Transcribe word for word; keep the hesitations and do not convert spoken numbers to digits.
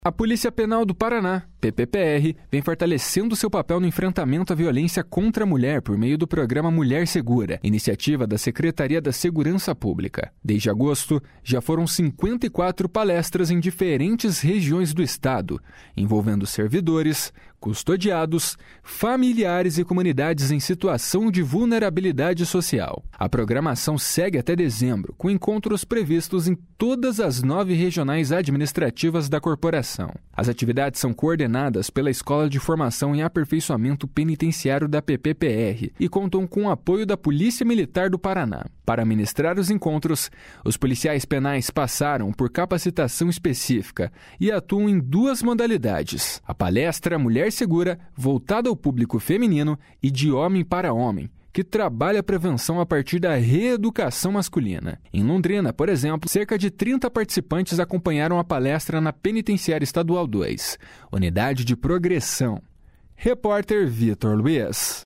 A Polícia Penal do Paraná, P P P R, vem fortalecendo seu papel no enfrentamento à violência contra a mulher por meio do programa Mulher Segura, iniciativa da Secretaria da Segurança Pública. Desde agosto, já foram cinquenta e quatro palestras em diferentes regiões do estado, envolvendo servidores, custodiados, familiares e comunidades em situação de vulnerabilidade social. A programação segue até dezembro, com encontros previstos em todas as nove regionais administrativas da corporação. As atividades são coordenadas pela Escola de Formação em Aperfeiçoamento Penitenciário da P P P R e contam com o apoio da Polícia Militar do Paraná. Para ministrar os encontros, os policiais penais passaram por capacitação específica e atuam em duas modalidades: a palestra Mulher Segura, voltada ao público feminino, e de homem para homem, que trabalha a prevenção a partir da reeducação masculina. Em Londrina, por exemplo, cerca de trinta participantes acompanharam a palestra na Penitenciária Estadual dois, Unidade de Progressão. Repórter Vitor Luiz.